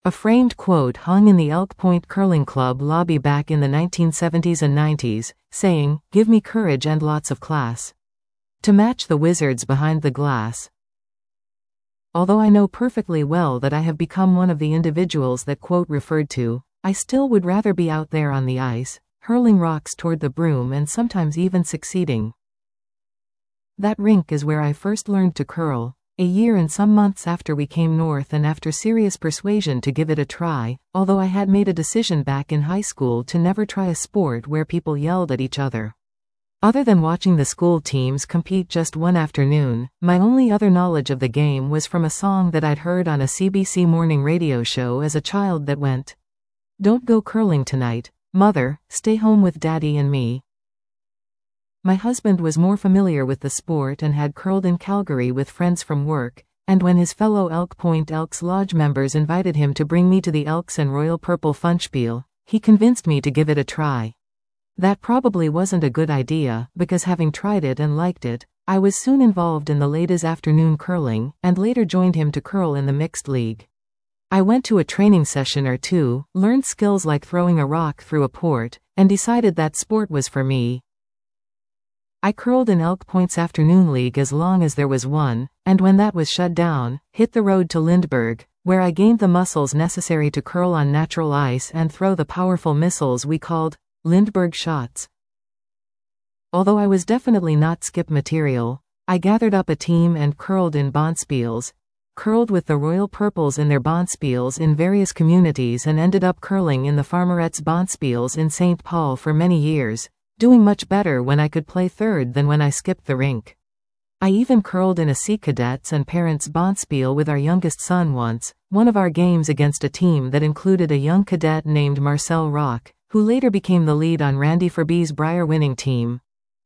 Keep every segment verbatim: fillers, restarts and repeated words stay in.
A framed quote hung in the Elk Point Curling Club lobby back in the nineteen seventies and nineties, saying, "Give me courage and lots of class." To match the wizards behind the glass. Although I know perfectly well that I have become one of the individuals that quote referred to, I still would rather be out there on the ice, hurling rocks toward the broom and sometimes even succeeding. That rink is where I first learned to curl, a year and some months after we came north and after serious persuasion to give it a try, although I had made a decision back in high school to never try a sport where people yelled at each other. Other than watching the school teams compete just one afternoon, my only other knowledge of the game was from a song that I'd heard on a C B C morning radio show as a child that went, "Don't go curling tonight, Mother, stay home with Daddy and me." My husband was more familiar with the sport and had curled in Calgary with friends from work, and when his fellow Elk Point Elks Lodge members invited him to bring me to the Elks and Royal Purple Funspiel, he convinced me to give it a try. That probably wasn't a good idea, because having tried it and liked it, I was soon involved in the ladies' afternoon curling, and later joined him to curl in the mixed league. I went to a training session or two, learned skills like throwing a rock through a port, and decided that sport was for me. I curled in Elk Point's afternoon league as long as there was one, and when that was shut down, hit the road to Lindbergh, where I gained the muscles necessary to curl on natural ice and throw the powerful missiles we called Lindbergh shots. Although I was definitely not skip material, I gathered up a team and curled in bonspiels, curled with the Royal Purples in their bonspiels in various communities and ended up curling in the Farmerettes bonspiels in Saint Paul for many years, doing much better when I could play third than when I skipped the rink. I even curled in a Sea Cadets and Parents bonspiel with our youngest son once, one of our games against a team that included a young cadet named Marcel Rock, who later became the lead on Randy Ferbey's Brier winning team.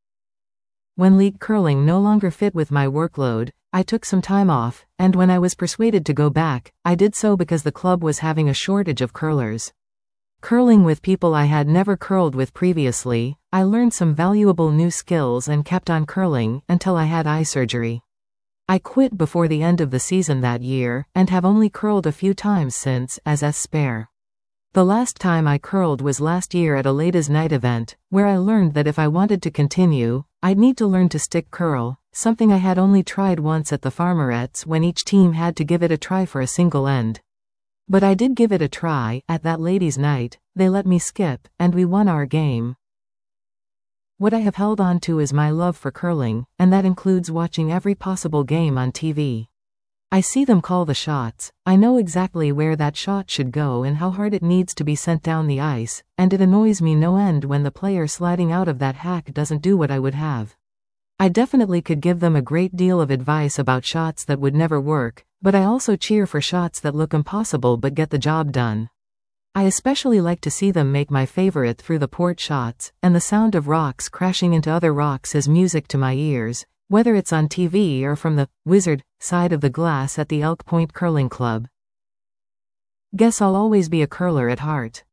When league curling no longer fit with my workload, I took some time off, and when I was persuaded to go back, I did so because the club was having a shortage of curlers. Curling with people I had never curled with previously, I learned some valuable new skills and kept on curling until I had eye surgery. I quit before the end of the season that year, and have only curled a few times since, as a spare. The last time I curled was last year at a ladies' night event, where I learned that if I wanted to continue, I'd need to learn to stick curl, something I had only tried once at the Farmerettes when each team had to give it a try for a single end. But I did give it a try. At that ladies' night, they let me skip, and we won our game. What I have held on to is my love for curling, and that includes watching every possible game on T V. I see them call the shots, I know exactly where that shot should go and how hard it needs to be sent down the ice, and it annoys me no end when the player sliding out of that hack doesn't do what I would have. I definitely could give them a great deal of advice about shots that would never work, but I also cheer for shots that look impossible but get the job done. I especially like to see them make my favorite through the port shots, and the sound of rocks crashing into other rocks is music to my ears, whether it's on T V or from the wizard side of the glass at the Elk Point Curling Club. Guess I'll always be a curler at heart.